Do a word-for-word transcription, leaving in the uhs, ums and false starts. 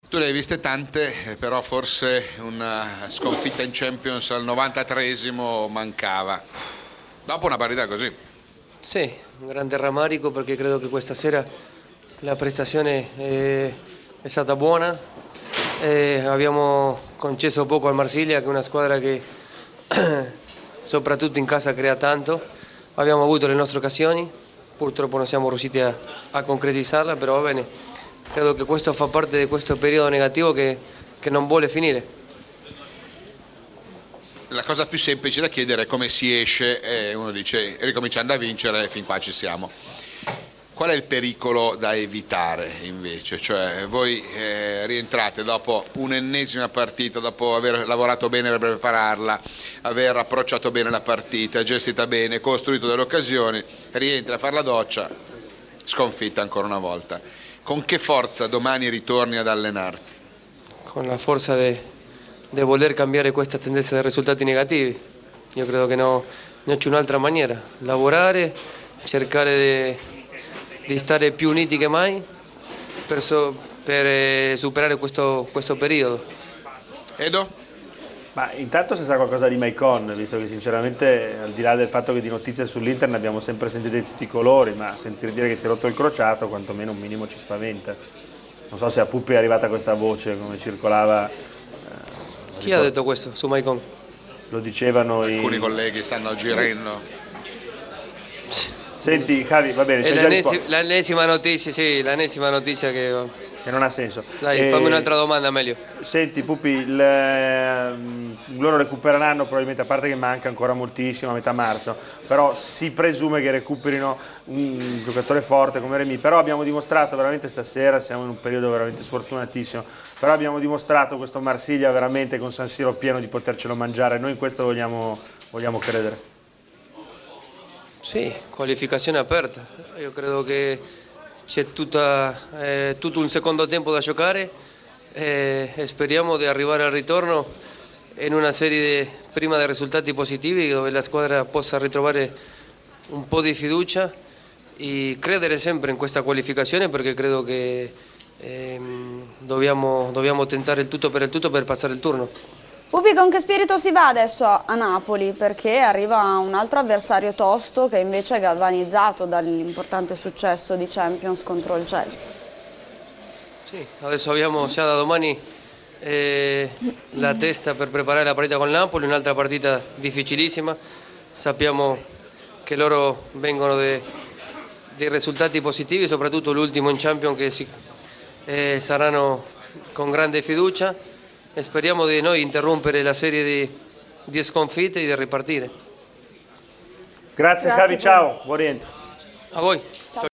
Tu le hai viste tante, però forse una sconfitta in Champions al novantatreesimo mancava. Dopo una partita così. Sì, un grande rammarico perché credo che questa sera la prestazione è, è stata buona. E abbiamo concesso poco al Marsiglia, che è una squadra che soprattutto in casa crea tanto. Abbiamo avuto le nostre occasioni, purtroppo non siamo riusciti a, a concretizzarla, però va bene. Credo che questo fa parte di questo periodo negativo che, che non vuole finire. La cosa più semplice da chiedere è come si esce, e uno dice ricominciando a vincere, fin qua ci siamo. Qual è il pericolo da evitare invece? Cioè voi eh, rientrate dopo un'ennesima partita, dopo aver lavorato bene per prepararla, aver approcciato bene la partita, gestita bene, costruito delle occasioni, rientri a fare la doccia, sconfitta ancora una volta. Con che forza domani ritorni ad allenarti? Con la forza di voler cambiare questa tendenza dei risultati negativi. Io credo che no, non c'è un'altra maniera. Lavorare, cercare di stare più uniti che mai per, so, per eh, superare questo, questo periodo. Edo? Ma intanto se sa qualcosa di Maicon, visto che sinceramente al di là del fatto che di notizie sull'Inter ne abbiamo sempre sentite di tutti i colori, ma sentire dire che si è rotto il crociato quantomeno un minimo ci spaventa. Non so se a Puppi è arrivata questa voce come circolava. Eh, Chi ha detto questo su Maicon? Lo dicevano Alcuni i... colleghi stanno girando. Senti Javi, va bene, È c'è già l'ennesima, l'ennesima notizia, sì, l'ennesima notizia che... che non ha senso. Dai, eh, fammi un'altra domanda meglio. Senti Puppi, il, ehm, loro recupereranno probabilmente, a parte che manca ancora moltissimo a metà marzo, però si presume che recuperino un giocatore forte come Remy, però abbiamo dimostrato veramente stasera, siamo in un periodo veramente sfortunatissimo, però abbiamo dimostrato questo Marsiglia veramente con San Siro pieno di potercelo mangiare, noi in questo vogliamo, vogliamo credere. Sì, qualificazione aperta. Io credo che c'è eh, tutto un secondo tempo da giocare e, e speriamo di arrivare al ritorno in una serie di, prima dei risultati positivi dove la squadra possa ritrovare un po' di fiducia e credere sempre in questa qualificazione perché credo che eh, dobbiamo, dobbiamo tentare il tutto per il tutto per passare il turno. Puppi, con che spirito si va adesso a Napoli? Perché arriva un altro avversario tosto che invece è galvanizzato dall'importante successo di Champions contro il Chelsea. Sì, adesso abbiamo già da domani eh, la testa per preparare la partita con Napoli, un'altra partita difficilissima. Sappiamo che loro vengono dei risultati positivi, soprattutto l'ultimo in Champions che si, eh, saranno con grande fiducia. E speriamo di noi interrompere la serie di, di sconfitte e di ripartire. Grazie, Grazie Javi, ciao, buon rientro. A voi.